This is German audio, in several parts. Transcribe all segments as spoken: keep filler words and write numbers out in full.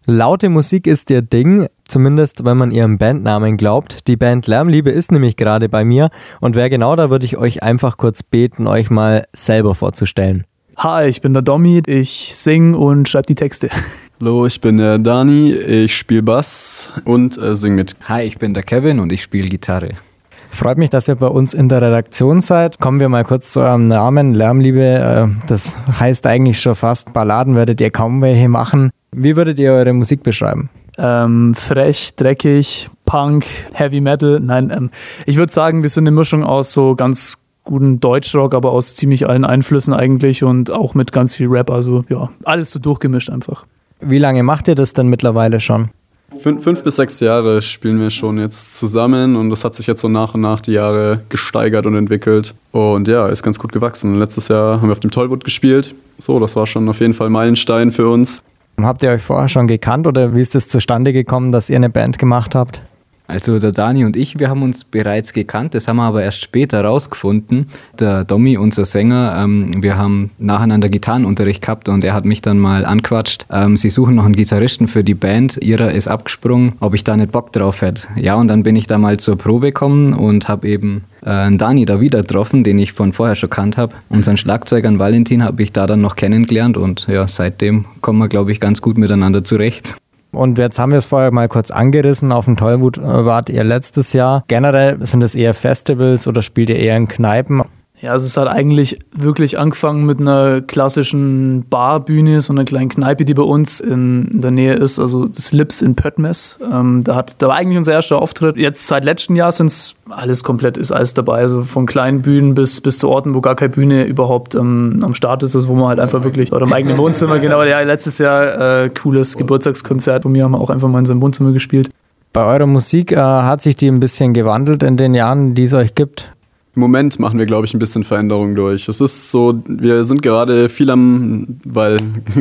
Laute Musik ist ihr Ding, zumindest wenn man ihrem Bandnamen glaubt. Die Band Lärmliebe ist nämlich gerade bei mir und wer genau, da würde ich euch einfach kurz beten, euch mal selber vorzustellen. Hi, ich bin der Domi, ich sing und schreibe die Texte. Hallo, ich bin der Dani, ich spiele Bass und äh, sing mit. Hi, ich bin der Kevin und ich spiele Gitarre. Freut mich, dass ihr bei uns in der Redaktion seid. Kommen wir mal kurz zu eurem Namen, Lärmliebe. Das heißt eigentlich schon fast, Balladen werdet ihr kaum welche machen. Wie würdet ihr eure Musik beschreiben? Ähm, frech, dreckig, Punk, Heavy Metal. Nein, ähm, ich würde sagen, wir sind eine Mischung aus so ganz guten Deutschrock, aber aus ziemlich allen Einflüssen eigentlich und auch mit ganz viel Rap. Also ja, alles so durchgemischt einfach. Wie lange macht ihr das denn mittlerweile schon? Fünf, fünf bis sechs Jahre spielen wir schon jetzt zusammen und das hat sich jetzt so nach und nach die Jahre gesteigert und entwickelt. Und ja, ist ganz gut gewachsen. Letztes Jahr haben wir auf dem Tollwood gespielt. So, das war schon auf jeden Fall ein Meilenstein für uns. Habt ihr euch vorher schon gekannt oder wie ist es zustande gekommen, dass ihr eine Band gemacht habt? Also der Dani und ich, wir haben uns bereits gekannt, das haben wir aber erst später rausgefunden. Der Domi, unser Sänger, ähm, wir haben nacheinander Gitarrenunterricht gehabt und er hat mich dann mal angequatscht. Ähm, sie suchen noch einen Gitarristen für die Band, ihrer ist abgesprungen, ob ich da nicht Bock drauf hätte. Ja, und dann bin ich da mal zur Probe gekommen und habe eben äh, einen Dani da wieder getroffen, den ich von vorher schon kannt habe. Unseren Schlagzeugern Valentin habe ich da dann noch kennengelernt und ja, seitdem kommen wir, glaube ich, ganz gut miteinander zurecht. Und jetzt haben wir es vorher mal kurz angerissen. Auf dem Tollwood wart ihr letztes Jahr. Generell sind es eher Festivals oder spielt ihr eher in Kneipen? Ja, also es hat eigentlich wirklich angefangen mit einer klassischen Barbühne, so einer kleinen Kneipe, die bei uns in der Nähe ist, also das Lips in Pöttmes. Ähm, da, hat, da war eigentlich unser erster Auftritt. Jetzt seit letztem Jahr sind es alles komplett, ist alles dabei, also von kleinen Bühnen bis, bis zu Orten, wo gar keine Bühne überhaupt ähm, am Start ist, also wo man halt einfach wirklich, oder im eigenen Wohnzimmer, genau, ja, letztes Jahr äh, cooles Geburtstagskonzert, von mir haben wir auch einfach mal in seinem Wohnzimmer gespielt. Bei eurer Musik äh, hat sich die ein bisschen gewandelt in den Jahren, die es euch gibt? Im Moment machen wir, glaube ich, ein bisschen Veränderung durch. Es ist so, wir sind gerade viel am, weil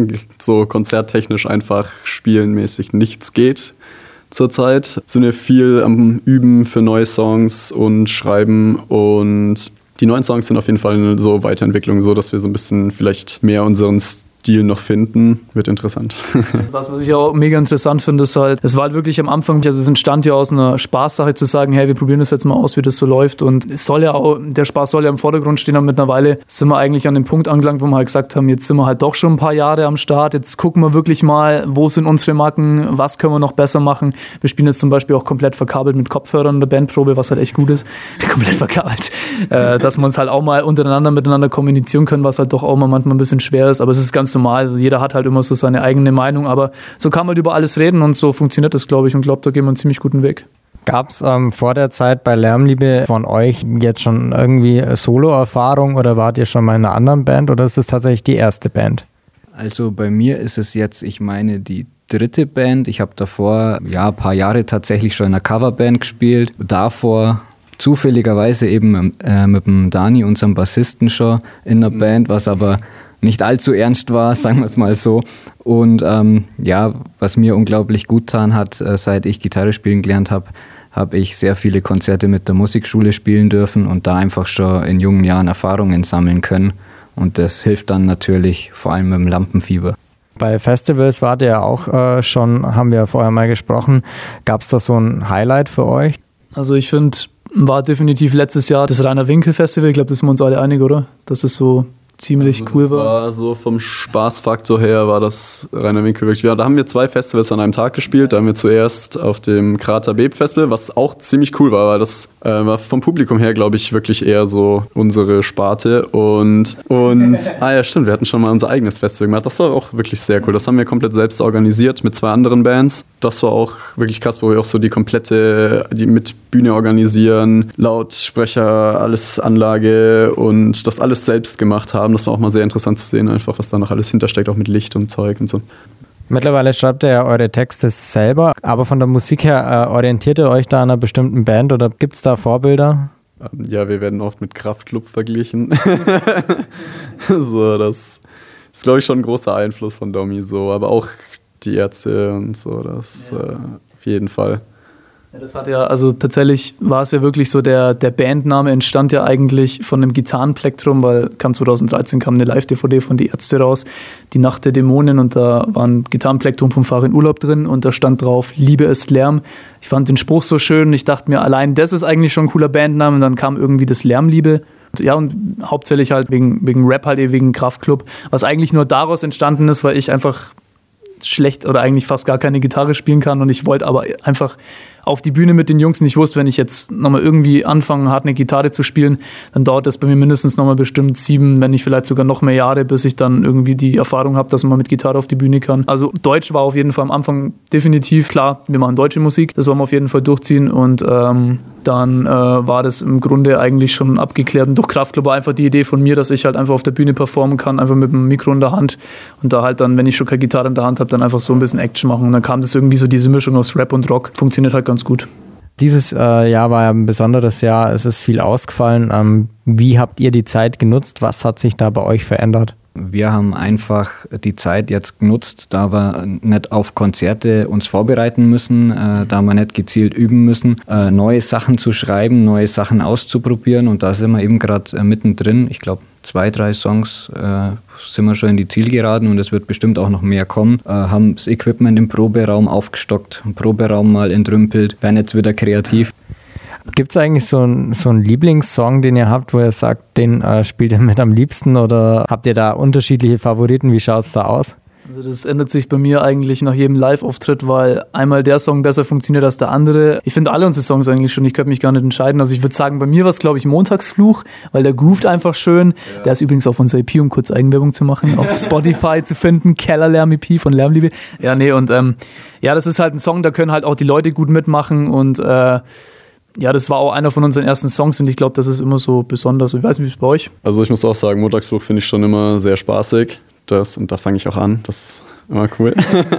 so konzerttechnisch einfach spielenmäßig nichts geht zurzeit, sind wir viel am Üben für neue Songs und Schreiben und die neuen Songs sind auf jeden Fall eine so Weiterentwicklung, so dass wir so ein bisschen vielleicht mehr unseren Stil noch finden, wird interessant. Was, was ich auch mega interessant finde, ist halt, es war halt wirklich am Anfang, also es entstand ja aus einer Spaßsache zu sagen, hey, wir probieren das jetzt mal aus, wie das so läuft und es soll ja auch, der Spaß soll ja im Vordergrund stehen, aber mittlerweile sind wir eigentlich an dem Punkt angelangt, wo wir halt gesagt haben, jetzt sind wir halt doch schon ein paar Jahre am Start, jetzt gucken wir wirklich mal, wo sind unsere Macken, was können wir noch besser machen. Wir spielen jetzt zum Beispiel auch komplett verkabelt mit Kopfhörern in der Bandprobe, was halt echt gut ist, komplett verkabelt, äh, dass wir uns halt auch mal untereinander miteinander kommunizieren können, was halt doch auch mal manchmal ein bisschen schwer ist, aber es ist ganz normal. Also jeder hat halt immer so seine eigene Meinung, aber so kann man über alles reden und so funktioniert das, glaube ich, und glaube, da gehen wir einen ziemlich guten Weg. Gab es ähm, vor der Zeit bei Lärmliebe von euch jetzt schon irgendwie Solo-Erfahrung oder wart ihr schon mal in einer anderen Band oder ist das tatsächlich die erste Band? Also bei mir ist es jetzt, ich meine, die dritte Band. Ich habe davor ja ein paar Jahre tatsächlich schon in einer Coverband gespielt. Davor zufälligerweise eben äh, mit dem Dani, unserem Bassisten, schon in der Band, was aber nicht allzu ernst war, sagen wir es mal so. Und ähm, ja, was mir unglaublich gut getan hat, äh, seit ich Gitarre spielen gelernt habe, habe ich sehr viele Konzerte mit der Musikschule spielen dürfen und da einfach schon in jungen Jahren Erfahrungen sammeln können. Und das hilft dann natürlich vor allem im Lampenfieber. Bei Festivals wart ihr ja auch äh, schon, haben wir ja vorher mal gesprochen. Gab es da so ein Highlight für euch? Also ich finde, war definitiv letztes Jahr das Rainer Winkel Festival. Ich glaube, das sind wir uns alle einig, oder? Das ist so ziemlich also cool das war. war so vom Spaßfaktor her war das Rainer Winkel wirklich. Ja, da haben wir zwei Festivals an einem Tag gespielt. Da haben wir zuerst auf dem Krater Beeb Festival, was auch ziemlich cool war, weil das äh, war vom Publikum her, glaube ich, wirklich eher so unsere Sparte. Und, und ah ja, stimmt, wir hatten schon mal unser eigenes Festival gemacht. Das war auch wirklich sehr cool. Das haben wir komplett selbst organisiert mit zwei anderen Bands. Das war auch wirklich krass, wo wir auch so die komplette, die mit Bühne organisieren, Lautsprecher, alles Anlage und das alles selbst gemacht haben. Das war auch mal sehr interessant zu sehen, einfach was da noch alles hintersteckt, auch mit Licht und Zeug und so. Mittlerweile schreibt ihr ja eure Texte selber, aber von der Musik her äh, orientiert ihr euch da an einer bestimmten Band oder gibt es da Vorbilder? Ja, wir werden oft mit Kraftklub verglichen. So, das ist, glaube ich, schon ein großer Einfluss von Domi so, aber auch die Ärzte und so, das ja. äh, auf jeden Fall. Ja, das hat ja, also tatsächlich war es ja wirklich so, der, der Bandname entstand ja eigentlich von einem Gitarrenplektrum, weil kam zwanzig dreizehn kam eine Live-D V D von Die Ärzte raus, Die Nacht der Dämonen, und da war ein Gitarrenplektrum vom Fahr in Urlaub drin und da stand drauf, Liebe ist Lärm. Ich fand den Spruch so schön, ich dachte mir, allein das ist eigentlich schon ein cooler Bandname, und dann kam irgendwie das Lärmliebe. Ja, und hauptsächlich halt wegen, wegen Rap, halt eben wegen Kraftklub, was eigentlich nur daraus entstanden ist, weil ich einfach schlecht oder eigentlich fast gar keine Gitarre spielen kann und ich wollte aber einfach auf die Bühne mit den Jungs und ich wusste, wenn ich jetzt nochmal irgendwie anfange, hart eine Gitarre zu spielen, dann dauert das bei mir mindestens nochmal bestimmt sieben, wenn nicht vielleicht sogar noch mehr Jahre, bis ich dann irgendwie die Erfahrung habe, dass man mit Gitarre auf die Bühne kann. Also Deutsch war auf jeden Fall am Anfang definitiv klar, wir machen deutsche Musik, das wollen wir auf jeden Fall durchziehen und ähm, dann äh, war das im Grunde eigentlich schon abgeklärt und durch Kraftklub war einfach die Idee von mir, dass ich halt einfach auf der Bühne performen kann, einfach mit dem Mikro in der Hand und da halt dann, wenn ich schon keine Gitarre in der Hand habe, dann einfach so ein bisschen Action machen und dann kam das irgendwie so, diese Mischung aus Rap und Rock, funktioniert halt ganz gut. Dieses äh, Jahr war ja ein besonderes Jahr, es ist viel ausgefallen. Ähm, wie habt ihr die Zeit genutzt? Was hat sich da bei euch verändert? Wir haben einfach die Zeit jetzt genutzt, da wir nicht auf Konzerte uns vorbereiten müssen, äh, da wir nicht gezielt üben müssen, äh, neue Sachen zu schreiben, neue Sachen auszuprobieren und da sind wir eben gerade äh, mittendrin. Ich glaube, zwei, drei Songs äh, sind wir schon in die Zielgeraden und es wird bestimmt auch noch mehr kommen. Äh, haben das Equipment im Proberaum aufgestockt, im Proberaum mal entrümpelt, werden jetzt wieder kreativ. Gibt es eigentlich so, ein, so einen Lieblingssong, den ihr habt, wo ihr sagt, den äh, spielt ihr mit am liebsten oder habt ihr da unterschiedliche Favoriten? Wie schaut es da aus? Also das ändert sich bei mir eigentlich nach jedem Live-Auftritt, weil einmal der Song besser funktioniert als der andere. Ich finde alle unsere Songs eigentlich schon, ich könnte mich gar nicht entscheiden. Also ich würde sagen, bei mir war es glaube ich Montagsfluch, weil der groovt einfach schön. Ja. Der ist übrigens auf unserer E P, um kurz Eigenwerbung zu machen, auf Spotify zu finden, Kellerlärm-E P von Lärmliebe. Ja, nee, und ähm, ja, das ist halt ein Song, da können halt auch die Leute gut mitmachen und äh, ja, das war auch einer von unseren ersten Songs und ich glaube, das ist immer so besonders. Ich weiß nicht, wie es bei euch? Also ich muss auch sagen, Montagsfluch finde ich schon immer sehr spaßig. Das, und da fange ich auch an. Das ist immer cool.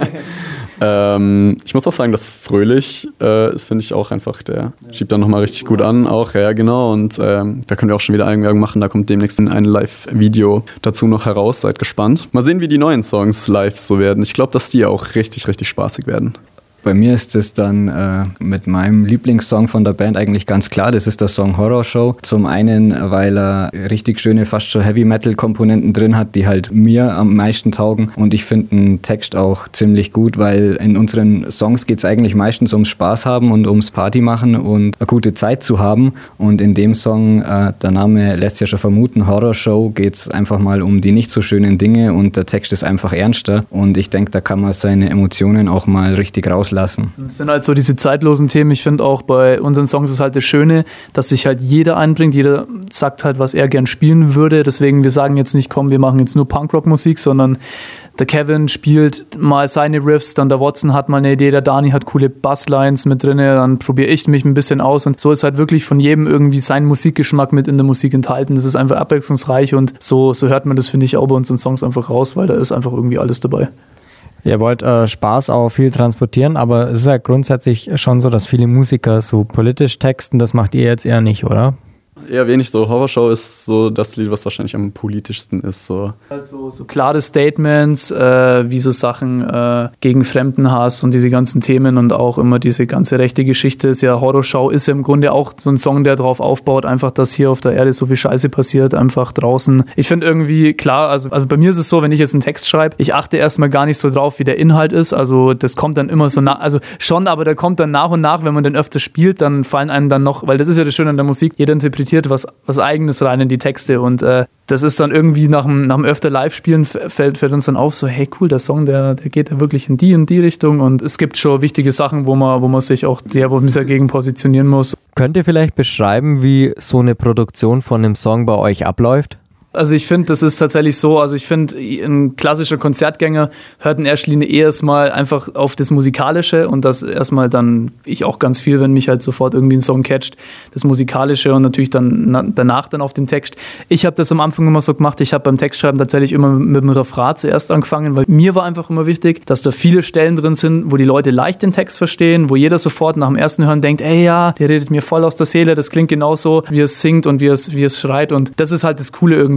ähm, ich muss auch sagen, dass Fröhlich äh, ist, finde ich auch einfach, der schiebt dann nochmal richtig gut an. Auch, ja, genau. Und ähm, da können wir auch schon wieder Eigenwerbung machen. Da kommt demnächst ein Live-Video dazu noch heraus. Seid gespannt. Mal sehen, wie die neuen Songs live so werden. Ich glaube, dass die auch richtig, richtig spaßig werden. Bei mir ist es dann äh, mit meinem Lieblingssong von der Band eigentlich ganz klar. Das ist der Song Horror Show. Zum einen, weil er richtig schöne, fast schon Heavy-Metal-Komponenten drin hat, die halt mir am meisten taugen. Und ich finde den Text auch ziemlich gut, weil in unseren Songs geht es eigentlich meistens ums Spaß haben und ums Party machen und eine gute Zeit zu haben. Und in dem Song, äh, der Name lässt ja schon vermuten, Horror Show, geht es einfach mal um die nicht so schönen Dinge und der Text ist einfach ernster. Und ich denke, da kann man seine Emotionen auch mal richtig rauslassen. Lassen. Das sind halt so diese zeitlosen Themen. Ich finde auch bei unseren Songs ist halt das Schöne, dass sich halt jeder einbringt. Jeder sagt halt, was er gern spielen würde. Deswegen, wir sagen jetzt nicht, komm, wir machen jetzt nur Punkrock-Musik, sondern der Kevin spielt mal seine Riffs, dann der Watson hat mal eine Idee, der Dani hat coole Basslines mit drin, dann probiere ich mich ein bisschen aus und so ist halt wirklich von jedem irgendwie sein Musikgeschmack mit in der Musik enthalten. Das ist einfach abwechslungsreich und so, so hört man das, finde ich, auch bei unseren Songs einfach raus, weil da ist einfach irgendwie alles dabei. Ihr wollt äh, Spaß auch viel transportieren, aber es ist ja grundsätzlich schon so, dass viele Musiker so politisch texten, das macht ihr jetzt eher nicht, oder? Eher wenig so. Horrorshow ist so das Lied, was wahrscheinlich am politischsten ist. So. Also so klare Statements, äh, wie so Sachen äh, gegen Fremdenhass und diese ganzen Themen und auch immer diese ganze rechte Geschichte ist ja, Horrorshow ist ja im Grunde auch so ein Song, der darauf aufbaut, einfach, dass hier auf der Erde so viel Scheiße passiert, einfach draußen. Ich finde irgendwie, klar, also, also bei mir ist es so, wenn ich jetzt einen Text schreibe, ich achte erstmal gar nicht so drauf, wie der Inhalt ist, also das kommt dann immer so nach, also schon, aber der kommt dann nach und nach, wenn man den öfter spielt, dann fallen einem dann noch, weil das ist ja das Schöne an der Musik, jeder interpretiert was, was Eigenes rein in die Texte und äh, das ist dann irgendwie nach dem, nach dem öfter Live-Spielen fällt, fällt uns dann auf, so hey cool, der Song, der, der geht ja wirklich in die und die Richtung und es gibt schon wichtige Sachen, wo man, wo man sich auch der, wo man sich dagegen positionieren muss. Könnt ihr vielleicht beschreiben, wie so eine Produktion von einem Song bei euch abläuft? Also ich finde, das ist tatsächlich so, also ich finde, ein klassischer Konzertgänger hört in erster Linie erstmal einfach auf das Musikalische und das erstmal dann, ich auch ganz viel, wenn mich halt sofort irgendwie ein Song catcht, das Musikalische und natürlich dann na, danach dann auf den Text. Ich habe das am Anfang immer so gemacht, ich habe beim Textschreiben tatsächlich immer mit dem Refrain zuerst angefangen, weil mir war einfach immer wichtig, dass da viele Stellen drin sind, wo die Leute leicht den Text verstehen, wo jeder sofort nach dem ersten Hören denkt, ey ja, der redet mir voll aus der Seele, das klingt genauso, wie es singt und wie es, wie es schreit und das ist halt das Coole irgendwie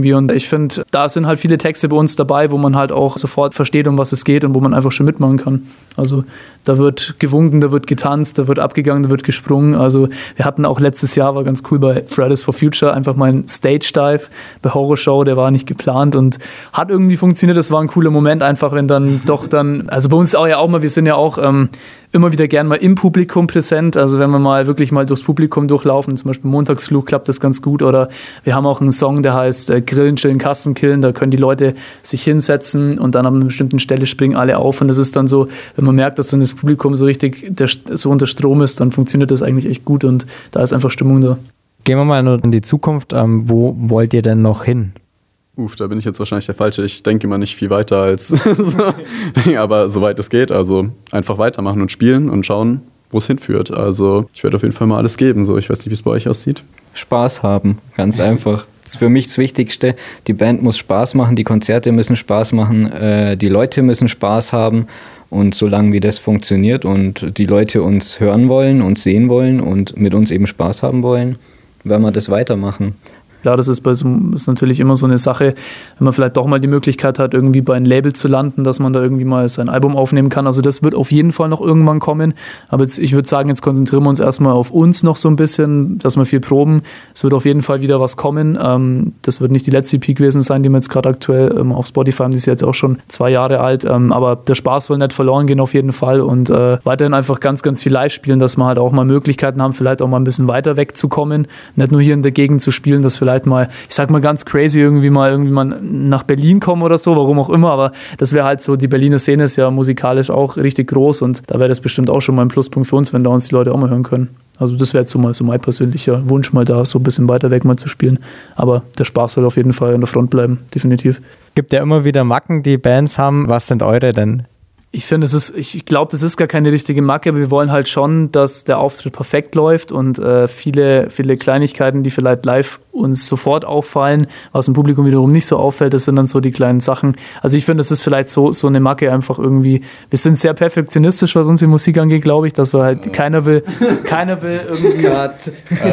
irgendwie. Und ich finde, da sind halt viele Texte bei uns dabei, wo man halt auch sofort versteht, um was es geht und wo man einfach schon mitmachen kann. Also da wird gewunken, da wird getanzt, da wird abgegangen, da wird gesprungen. Also wir hatten auch letztes Jahr, war ganz cool bei Fridays for Future, einfach mal ein Stage-Dive bei Horrorshow, der war nicht geplant und hat irgendwie funktioniert. Das war ein cooler Moment einfach, wenn dann doch dann, also bei uns auch ja auch mal, wir sind ja auch ähm, immer wieder gern mal im Publikum präsent. Also wenn wir mal wirklich mal durchs Publikum durchlaufen, zum Beispiel Montagsflug klappt das ganz gut. Oder wir haben auch einen Song, der heißt äh, Grillen, Chillen, Kasten killen. Da können die Leute sich hinsetzen und dann an einer bestimmten Stelle springen alle auf. Und das ist dann so, wenn man merkt, dass dann das Publikum so richtig der, so unter Strom ist, dann funktioniert das eigentlich echt gut und da ist einfach Stimmung da. Gehen wir mal in die Zukunft. Ähm, wo wollt ihr denn noch hin? Uff, da bin ich jetzt wahrscheinlich der Falsche. Ich denke immer nicht viel weiter als so. Aber soweit es geht, also einfach weitermachen und spielen und schauen, wo es hinführt. Also ich werde auf jeden Fall mal alles geben. So, ich weiß nicht, wie es bei euch aussieht. Spaß haben, ganz einfach. Das ist für mich das Wichtigste. Die Band muss Spaß machen, die Konzerte müssen Spaß machen, äh, die Leute müssen Spaß haben. Und solange wie das funktioniert und die Leute uns hören wollen, uns sehen wollen und mit uns eben Spaß haben wollen, werden wir das weitermachen. Klar, das ist, bei so, ist natürlich immer so eine Sache, wenn man vielleicht doch mal die Möglichkeit hat, irgendwie bei einem Label zu landen, dass man da irgendwie mal sein Album aufnehmen kann. Also das wird auf jeden Fall noch irgendwann kommen. Aber jetzt, ich würde sagen, jetzt konzentrieren wir uns erstmal auf uns noch so ein bisschen, dass wir viel proben. Es wird auf jeden Fall wieder was kommen. Ähm, das wird nicht die letzte E P gewesen sein, die wir jetzt gerade aktuell ähm, auf Spotify haben. Die ist jetzt auch schon zwei Jahre alt. Ähm, aber der Spaß soll nicht verloren gehen auf jeden Fall. Und äh, weiterhin einfach ganz, ganz viel live spielen, dass wir halt auch mal Möglichkeiten haben, vielleicht auch mal ein bisschen weiter wegzukommen. Nicht nur hier in der Gegend zu spielen, dass vielleicht mal, ich sag mal ganz crazy, irgendwie mal irgendwie mal nach Berlin kommen oder so, warum auch immer, aber das wäre halt so, die Berliner Szene ist ja musikalisch auch richtig groß und da wäre das bestimmt auch schon mal ein Pluspunkt für uns, wenn da uns die Leute auch mal hören können. Also das wäre jetzt so mal so mein persönlicher Wunsch, mal da so ein bisschen weiter weg mal zu spielen. Aber der Spaß soll auf jeden Fall an der Front bleiben, definitiv. Gibt ja immer wieder Macken, die Bands haben. Was sind eure denn? Ich finde, es ist, ich glaube, das ist gar keine richtige Macke, aber wir wollen halt schon, dass der Auftritt perfekt läuft und äh, viele, viele Kleinigkeiten, die vielleicht live uns sofort auffallen, was im Publikum wiederum nicht so auffällt, das sind dann so die kleinen Sachen. Also ich finde, das ist vielleicht so, so eine Macke einfach irgendwie. Wir sind sehr perfektionistisch, was unsere Musik angeht, glaube ich, dass wir halt, ja. keiner will, keiner will irgendwie. Also,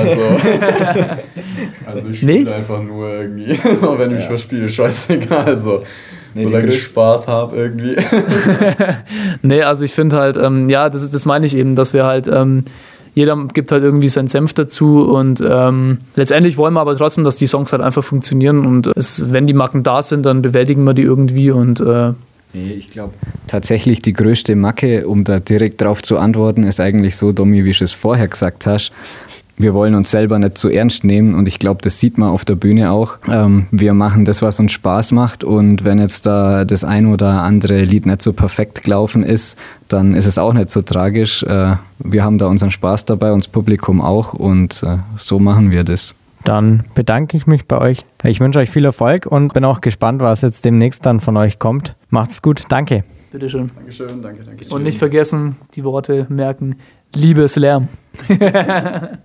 also ich spiele einfach nur irgendwie, wenn ich ja. was spiele, scheißegal, also. Nee, solange ich Spaß habe irgendwie. Nee, also ich finde halt, ähm, ja, das, ist, das meine ich eben, dass wir halt, ähm, jeder gibt halt irgendwie seinen Senf dazu und ähm, letztendlich wollen wir aber trotzdem, dass die Songs halt einfach funktionieren und es, wenn die Macken da sind, dann bewältigen wir die irgendwie und äh, nee, ich glaube tatsächlich die größte Macke, um da direkt drauf zu antworten, ist eigentlich so, Domi, wie du es vorher gesagt hast. Wir wollen uns selber nicht zu ernst nehmen und ich glaube, das sieht man auf der Bühne auch. Ähm, wir machen das, was uns Spaß macht und wenn jetzt da das ein oder andere Lied nicht so perfekt gelaufen ist, dann ist es auch nicht so tragisch. Äh, wir haben da unseren Spaß dabei, uns Publikum auch und äh, so machen wir das. Dann bedanke ich mich bei euch. Ich wünsche euch viel Erfolg und bin auch gespannt, was jetzt demnächst dann von euch kommt. Macht's gut, danke. Bitteschön. Dankeschön, danke, danke. Und nicht vergessen, die Worte merken, Liebe ist Lärm.